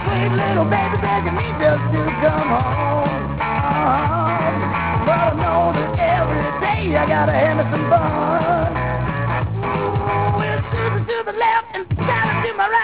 Sweet little baby begging me just to come home. But I know that every day I gotta have me some fun. Ooh, it's to the left and down to my right.